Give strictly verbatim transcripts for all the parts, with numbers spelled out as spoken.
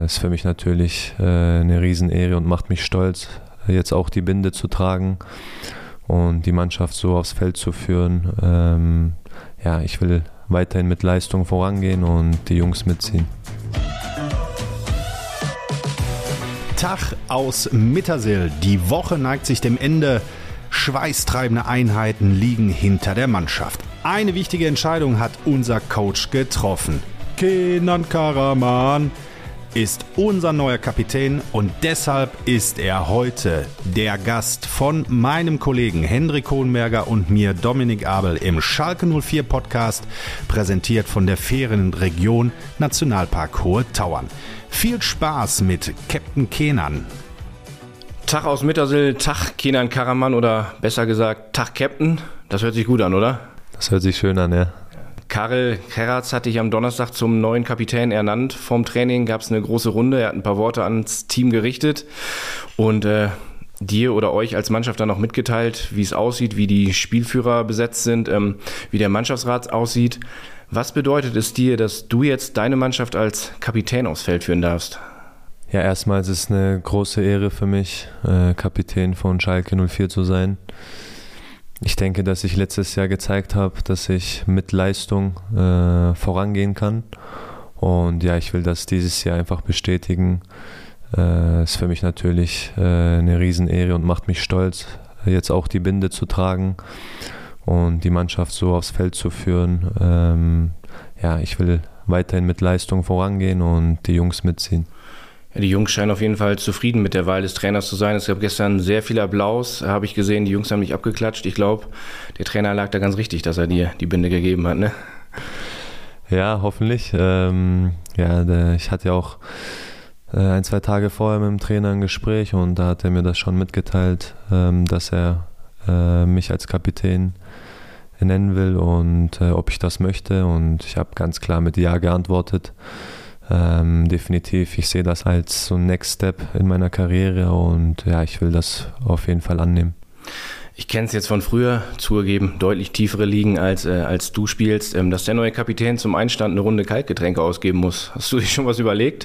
Das ist für mich natürlich äh, eine Riesenehre und macht mich stolz, jetzt auch die Binde zu tragen und die Mannschaft so aufs Feld zu führen. Ähm, ja, ich will weiterhin mit Leistung vorangehen und die Jungs mitziehen. Tag aus Mittersill. Die Woche neigt sich dem Ende. Schweißtreibende Einheiten liegen hinter der Mannschaft. Eine wichtige Entscheidung hat unser Coach getroffen. Kenan Karaman ist unser neuer Kapitän und deshalb ist er heute der Gast von meinem Kollegen Hendrik Hohenberger und mir Dominik Abel im Schalke null vier Podcast, präsentiert von der Ferienregion Nationalpark Hohe Tauern. Viel Spaß mit Captain Kenan. Tag aus Mittersill, Tag Kenan Karaman oder besser gesagt Tag Captain. Das hört sich gut an, oder? Das hört sich schön an, ja. Karel Keratz hat dich am Donnerstag zum neuen Kapitän ernannt. Vorm Training gab es eine große Runde. Er hat ein paar Worte ans Team gerichtet und äh, dir oder euch als Mannschaft dann noch mitgeteilt, wie es aussieht, wie die Spielführer besetzt sind, ähm, wie der Mannschaftsrat aussieht. Was bedeutet es dir, dass du jetzt deine Mannschaft als Kapitän aufs Feld führen darfst? Ja, erstmal ist es eine große Ehre für mich, äh, Kapitän von Schalke null vier zu sein. Ich denke, dass ich letztes Jahr gezeigt habe, dass ich mit Leistung äh, vorangehen kann. Und ja, ich will das dieses Jahr einfach bestätigen. Äh, ist für mich natürlich äh, eine Riesenehre und macht mich stolz, jetzt auch die Binde zu tragen und die Mannschaft so aufs Feld zu führen. Ähm, ja, ich will weiterhin mit Leistung vorangehen und die Jungs mitziehen. Ja, die Jungs scheinen auf jeden Fall zufrieden mit der Wahl des Trainers zu sein. Es gab gestern sehr viel Applaus, habe ich gesehen. Die Jungs haben mich abgeklatscht. Ich glaube, der Trainer lag da ganz richtig, dass er dir die Binde gegeben hat, ne? Ja, hoffentlich. Ähm, ja, der, ich hatte ja auch äh, ein, zwei Tage vorher mit dem Trainer ein Gespräch und da hat er mir das schon mitgeteilt, ähm, dass er äh, mich als Kapitän nennen will und äh, ob ich das möchte. Und ich habe ganz klar mit Ja geantwortet. Ähm, definitiv, ich sehe das als so ein Next Step in meiner Karriere und ja, ich will das auf jeden Fall annehmen. Ich kenne es jetzt von früher, zugegeben, deutlich tiefere Ligen als, äh, als du spielst, ähm, dass der neue Kapitän zum Einstand eine Runde Kaltgetränke ausgeben muss. Hast du dir schon was überlegt?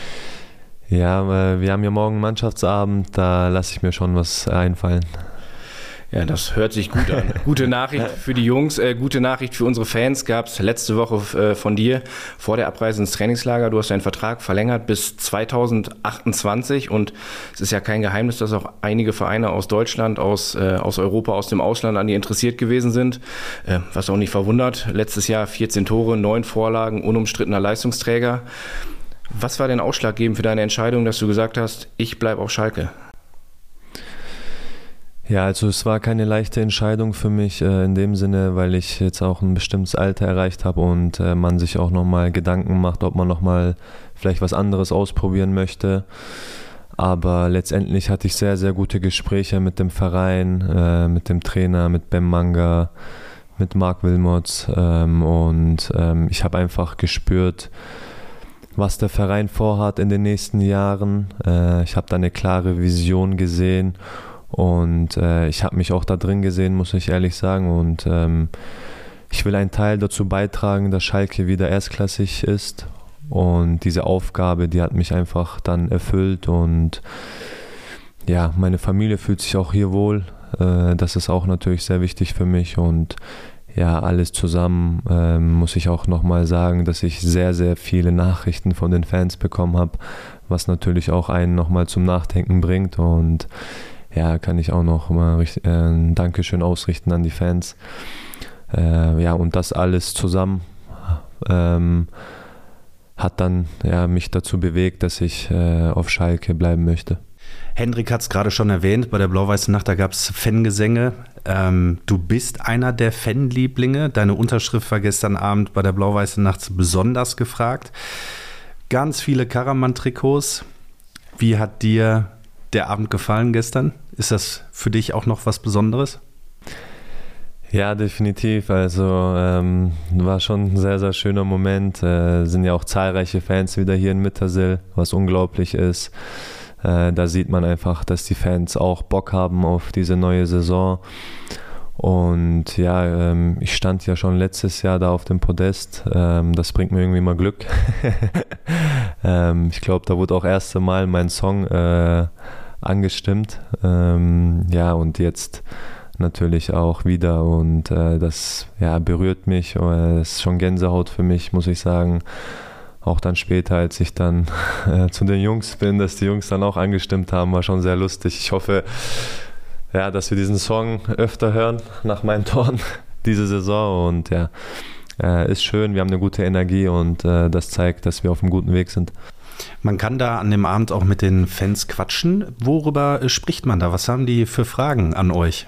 Ja, äh, wir haben ja morgen Mannschaftsabend, da lasse ich mir schon was einfallen. Ja, das hört sich gut an. Gute Nachricht für die Jungs, äh, gute Nachricht für unsere Fans gab es letzte Woche äh, von dir vor der Abreise ins Trainingslager. Du hast deinen Vertrag verlängert bis zweitausendachtundzwanzig und es ist ja kein Geheimnis, dass auch einige Vereine aus Deutschland, aus, äh, aus Europa, aus dem Ausland an dir interessiert gewesen sind. Äh, was auch nicht verwundert, letztes Jahr vierzehn Tore, neun Vorlagen, unumstrittener Leistungsträger. Was war denn ausschlaggebend für deine Entscheidung, dass du gesagt hast, ich bleibe auf Schalke? Ja, also es war keine leichte Entscheidung für mich äh, in dem Sinne, weil ich jetzt auch ein bestimmtes Alter erreicht habe und äh, man sich auch nochmal Gedanken macht, ob man nochmal vielleicht was anderes ausprobieren möchte. Aber letztendlich hatte ich sehr, sehr gute Gespräche mit dem Verein, äh, mit dem Trainer, mit Ben Manga, mit Marc Wilmots ähm, und ähm, ich habe einfach gespürt, was der Verein vorhat in den nächsten Jahren. Äh, ich habe da eine klare Vision gesehen. Und äh, ich habe mich auch da drin gesehen, muss ich ehrlich sagen. Und ähm, ich will einen Teil dazu beitragen, dass Schalke wieder erstklassig ist. Und diese Aufgabe, die hat mich einfach dann erfüllt. Und ja, meine Familie fühlt sich auch hier wohl. Äh, das ist auch natürlich sehr wichtig für mich. Und ja, alles zusammen äh, muss ich auch nochmal sagen, dass ich sehr, sehr viele Nachrichten von den Fans bekommen habe, was natürlich auch einen nochmal zum Nachdenken bringt. Und ja, kann ich auch noch mal äh, ein Dankeschön ausrichten an die Fans. Äh, ja, und das alles zusammen ähm, hat dann ja, mich dazu bewegt, dass ich äh, auf Schalke bleiben möchte. Hendrik hat es gerade schon erwähnt, bei der Blau-Weißen Nacht, da gab es Fangesänge. Ähm, du bist einer der Fanlieblinge. Deine Unterschrift war gestern Abend bei der Blau-Weißen Nacht besonders gefragt. Ganz viele Karaman-Trikots. Wie hat dir der Abend gefallen gestern? Ist das für dich auch noch was Besonderes? Ja, definitiv. Also ähm, war schon ein sehr, sehr schöner Moment. Äh, sind ja auch zahlreiche Fans wieder hier in Mittersill, was unglaublich ist. Äh, da sieht man einfach, dass die Fans auch Bock haben auf diese neue Saison. Und ja, ähm, ich stand ja schon letztes Jahr da auf dem Podest. Ähm, das bringt mir irgendwie mal Glück. ähm, ich glaube, da wurde auch das erste Mal mein Song äh, angestimmt. Ähm, ja, und jetzt natürlich auch wieder. Und äh, das ja, berührt mich. Das ist schon Gänsehaut für mich, muss ich sagen. Auch dann später, als ich dann äh, zu den Jungs bin, dass die Jungs dann auch angestimmt haben, war schon sehr lustig. Ich hoffe, ja, dass wir diesen Song öfter hören nach meinen Toren diese Saison. Und ja, äh, ist schön, wir haben eine gute Energie und äh, das zeigt, dass wir auf einem guten Weg sind. Man kann da an dem Abend auch mit den Fans quatschen. Worüber spricht man da? Was haben die für Fragen an euch?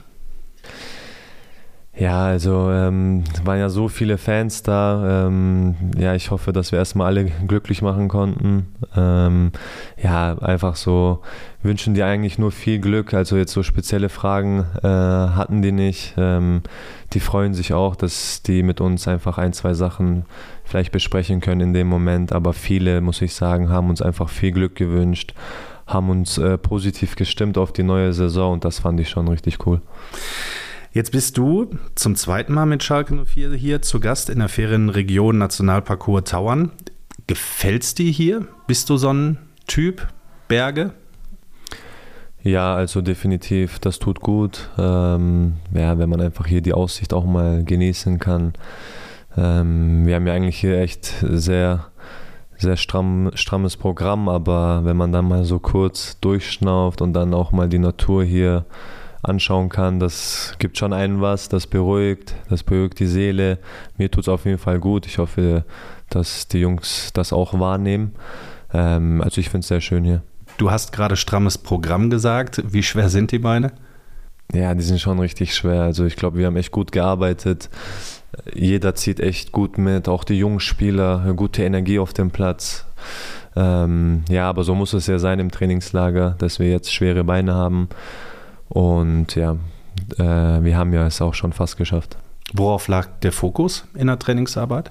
Ja, also ähm, es waren ja so viele Fans da. Ähm, ja, ich hoffe, dass wir erstmal alle glücklich machen konnten. Ähm, ja, einfach so wünschen die eigentlich nur viel Glück. Also jetzt so spezielle Fragen äh, hatten die nicht. Ähm, die freuen sich auch, dass die mit uns einfach ein, zwei Sachen vielleicht besprechen können in dem Moment. Aber viele, muss ich sagen, haben uns einfach viel Glück gewünscht, haben uns äh, positiv gestimmt auf die neue Saison und das fand ich schon richtig cool. Jetzt bist du zum zweiten Mal mit Schalke null vier hier zu Gast in der Ferienregion Nationalpark Tauern. Gefällt's dir hier? Bist du so ein Typ? Berge? Ja, also definitiv, das tut gut. Ähm, ja, wenn man einfach hier die Aussicht auch mal genießen kann. Ähm, wir haben ja eigentlich hier echt sehr, sehr stramm, strammes Programm, aber wenn man dann mal so kurz durchschnauft und dann auch mal die Natur hier anschauen kann, das gibt schon einen was, das beruhigt, das beruhigt die Seele. Mir tut es auf jeden Fall gut. Ich hoffe, dass die Jungs das auch wahrnehmen. Ähm, also ich finde es sehr schön hier. Du hast gerade strammes Programm gesagt. Wie schwer sind die Beine? Ja, die sind schon richtig schwer. Also ich glaube, wir haben echt gut gearbeitet. Jeder zieht echt gut mit, auch die jungen Spieler, gute Energie auf dem Platz. Ähm, ja, aber so muss es ja sein im Trainingslager, dass wir jetzt schwere Beine haben. Und ja, äh, wir haben ja es auch schon fast geschafft. Worauf lag der Fokus in der Trainingsarbeit?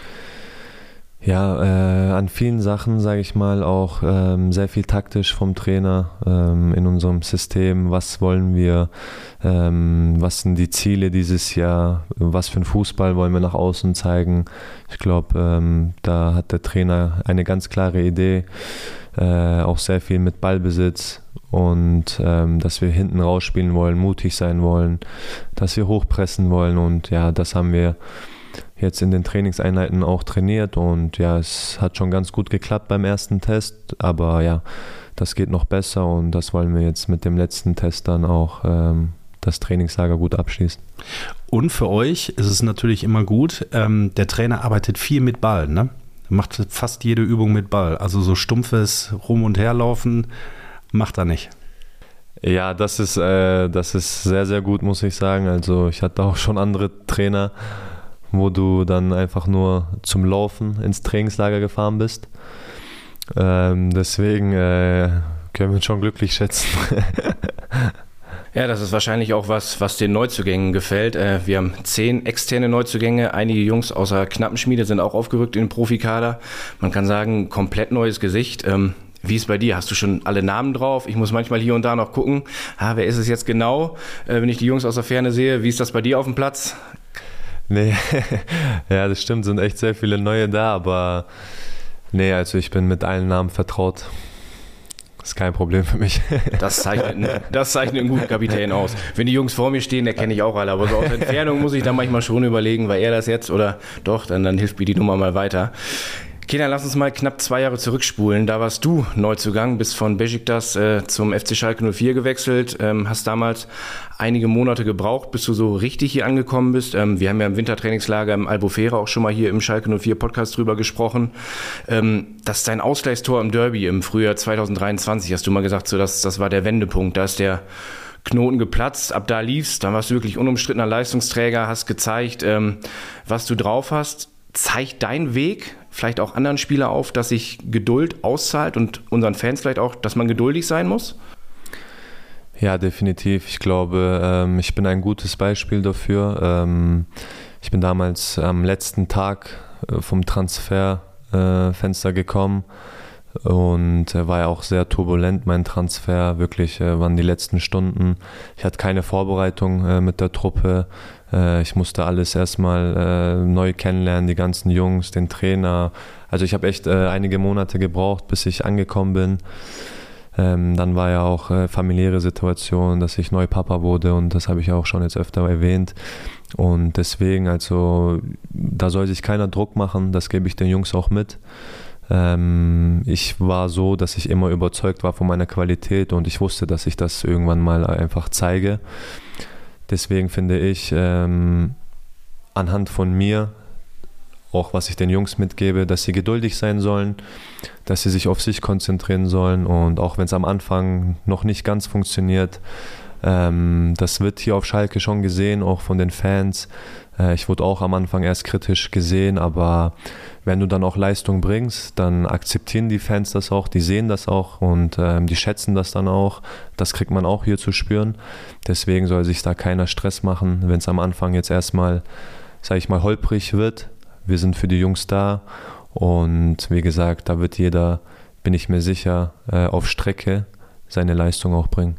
Ja, äh, an vielen Sachen, sage ich mal, auch ähm, sehr viel taktisch vom Trainer ähm, in unserem System. Was wollen wir? Ähm, was sind die Ziele dieses Jahr? Was für einen Fußball wollen wir nach außen zeigen? Ich glaube, ähm, da hat der Trainer eine ganz klare Idee. Äh, auch sehr viel mit Ballbesitz und ähm, dass wir hinten rausspielen wollen, mutig sein wollen, dass wir hochpressen wollen und ja, das haben wir jetzt in den Trainingseinheiten auch trainiert und ja, es hat schon ganz gut geklappt beim ersten Test, aber ja, das geht noch besser und das wollen wir jetzt mit dem letzten Test dann auch ähm, das Trainingslager gut abschließen. Und für euch ist es natürlich immer gut, ähm, der Trainer arbeitet viel mit Ball, ne? Macht fast jede Übung mit Ball. Also so stumpfes Rum- und Herlaufen macht er nicht. Ja, das ist, äh, das ist sehr, sehr gut, muss ich sagen. Also ich hatte auch schon andere Trainer, wo du dann einfach nur zum Laufen ins Trainingslager gefahren bist. Ähm, deswegen äh, können wir uns schon glücklich schätzen. Ja, das ist wahrscheinlich auch was, was den Neuzugängen gefällt. Wir haben zehn externe Neuzugänge. Einige Jungs außer Knappenschmiede sind auch aufgerückt in den Profikader. Man kann sagen, komplett neues Gesicht. Wie ist es bei dir? Hast du schon alle Namen drauf? Ich muss manchmal hier und da noch gucken. Ah, wer ist es jetzt genau, wenn ich die Jungs aus der Ferne sehe? Wie ist das bei dir auf dem Platz? Nee, ja, das stimmt, sind echt sehr viele neue da, aber nee, also ich bin mit allen Namen vertraut. Das ist kein Problem für mich. Das zeichnet, das zeichnet einen guten Kapitän aus. Wenn die Jungs vor mir stehen, der kenne ich auch alle. Aber so aus Entfernung muss ich dann manchmal schon überlegen, war er das jetzt oder doch, dann, dann hilft mir die Nummer mal weiter. Okay, dann lass uns mal knapp zwei Jahre zurückspulen. Da warst du Neuzugang, bist von Beşiktaş äh, zum F C Schalke null vier gewechselt, ähm, hast damals einige Monate gebraucht, bis du so richtig hier angekommen bist. Ähm, wir haben ja im Wintertrainingslager im Albufera auch schon mal hier im Schalke null vier Podcast drüber gesprochen. Ähm, das ist dein Ausgleichstor im Derby im Frühjahr zwanzig dreiundzwanzig, hast du mal gesagt, so das, das war der Wendepunkt, da ist der Knoten geplatzt, ab da lief's, dann warst du wirklich unumstrittener Leistungsträger, hast gezeigt, ähm, was du drauf hast. Zeigt dein Weg vielleicht auch anderen Spieler auf, dass sich Geduld auszahlt und unseren Fans vielleicht auch, dass man geduldig sein muss? Ja, definitiv. Ich glaube, ähm, ich bin ein gutes Beispiel dafür. Ähm, ich bin damals am letzten Tag äh, vom Transferfenster äh, gekommen. und äh, war ja auch sehr turbulent, mein Transfer, wirklich äh, waren die letzten Stunden. Ich hatte keine Vorbereitung äh, mit der Truppe, äh, ich musste alles erstmal äh, neu kennenlernen, die ganzen Jungs, den Trainer. Also ich habe echt äh, einige Monate gebraucht, bis ich angekommen bin. Ähm, dann war ja auch äh, familiäre Situation, dass ich neu Papa wurde und das habe ich auch schon jetzt öfter erwähnt. Und deswegen, also da soll sich keiner Druck machen, das gebe ich den Jungs auch mit. Ähm, ich war so, dass ich immer überzeugt war von meiner Qualität und ich wusste, dass ich das irgendwann mal einfach zeige. Deswegen finde ich, ähm, anhand von mir, auch was ich den Jungs mitgebe, dass sie geduldig sein sollen, dass sie sich auf sich konzentrieren sollen und auch wenn es am Anfang noch nicht ganz funktioniert, ähm, das wird hier auf Schalke schon gesehen, auch von den Fans. Äh, ich wurde auch am Anfang erst kritisch gesehen, aber wenn du dann auch Leistung bringst, dann akzeptieren die Fans das auch, die sehen das auch und ähm, die schätzen das dann auch. Das kriegt man auch hier zu spüren. Deswegen soll sich da keiner Stress machen, wenn es am Anfang jetzt erstmal, sage ich mal, holprig wird. Wir sind für die Jungs da und wie gesagt, da wird jeder, bin ich mir sicher, äh, auf Strecke seine Leistung auch bringen.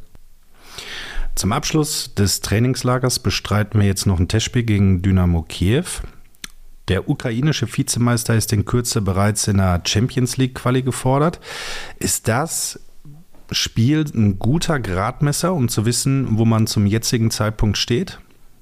Zum Abschluss des Trainingslagers bestreiten wir jetzt noch ein Testspiel gegen Dynamo Kiew. Der ukrainische Vizemeister ist in Kürze bereits in der Champions League Quali gefordert. Ist das Spiel ein guter Gradmesser, um zu wissen, wo man zum jetzigen Zeitpunkt steht?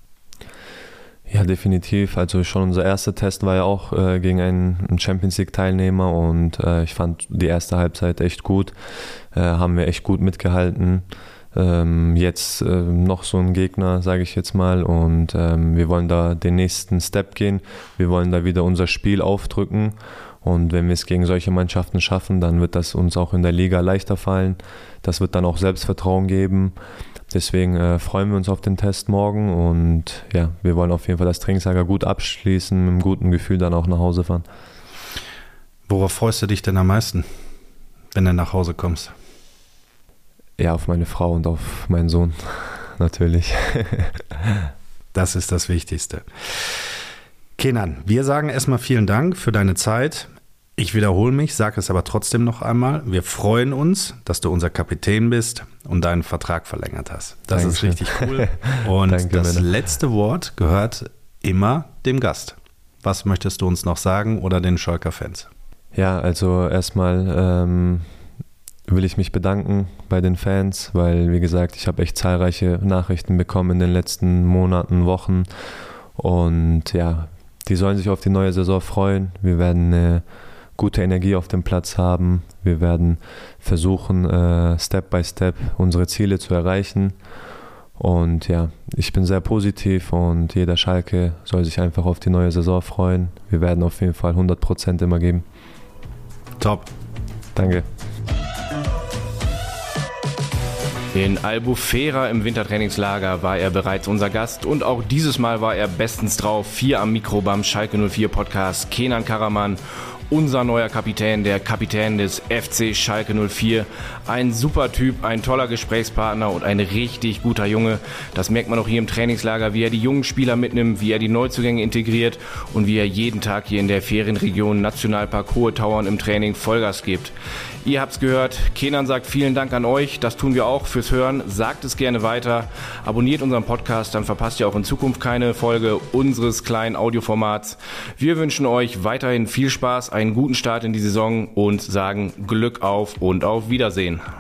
Ja, definitiv. Also schon unser erster Test war ja auch äh, gegen einen Champions League Teilnehmer und äh, ich fand die erste Halbzeit echt gut. Äh, haben wir echt gut mitgehalten. Ähm, jetzt äh, noch so ein Gegner, sage ich jetzt mal, und ähm, wir wollen da den nächsten Step gehen. Wir wollen da wieder unser Spiel aufdrücken und wenn wir es gegen solche Mannschaften schaffen, dann wird das uns auch in der Liga leichter fallen. Das wird dann auch Selbstvertrauen geben. Deswegen äh, freuen wir uns auf den Test morgen und ja, wir wollen auf jeden Fall das Trainingslager gut abschließen, mit einem guten Gefühl dann auch nach Hause fahren. Worauf freust du dich denn am meisten, wenn du nach Hause kommst? Ja, auf meine Frau und auf meinen Sohn, natürlich. Das ist das Wichtigste. Kenan, wir sagen erstmal vielen Dank für deine Zeit. Ich wiederhole mich, sage es aber trotzdem noch einmal. Wir freuen uns, dass du unser Kapitän bist und deinen Vertrag verlängert hast. Das Dankeschön. Ist richtig cool. Und Danke, das Männer. Letzte Wort gehört immer dem Gast. Was möchtest du uns noch sagen oder den Schalker Fans? Ja, also erstmal ähm, will ich mich bedanken bei den Fans, weil, wie gesagt, ich habe echt zahlreiche Nachrichten bekommen in den letzten Monaten, Wochen und ja, die sollen sich auf die neue Saison freuen. Wir werden eine gute Energie auf dem Platz haben. Wir werden versuchen, äh, Step by Step unsere Ziele zu erreichen. Und ja, ich bin sehr positiv und jeder Schalke soll sich einfach auf die neue Saison freuen. Wir werden auf jeden Fall hundert Prozent immer geben. Top. Danke. In Albufera im Wintertrainingslager war er bereits unser Gast und auch dieses Mal war er bestens drauf. Hier am Mikro beim Schalke null vier Podcast Kenan Karaman, unser neuer Kapitän, der Kapitän des F C Schalke null vier. Ein super Typ, ein toller Gesprächspartner und ein richtig guter Junge. Das merkt man auch hier im Trainingslager, wie er die jungen Spieler mitnimmt, wie er die Neuzugänge integriert und wie er jeden Tag hier in der Ferienregion Nationalpark Hohe Tauern im Training Vollgas gibt. Ihr habt's gehört, Kenan sagt vielen Dank an euch, das tun wir auch fürs Hören, sagt es gerne weiter, abonniert unseren Podcast, dann verpasst ihr auch in Zukunft keine Folge unseres kleinen Audioformats. Wir wünschen euch weiterhin viel Spaß, einen guten Start in die Saison und sagen Glück auf und auf Wiedersehen.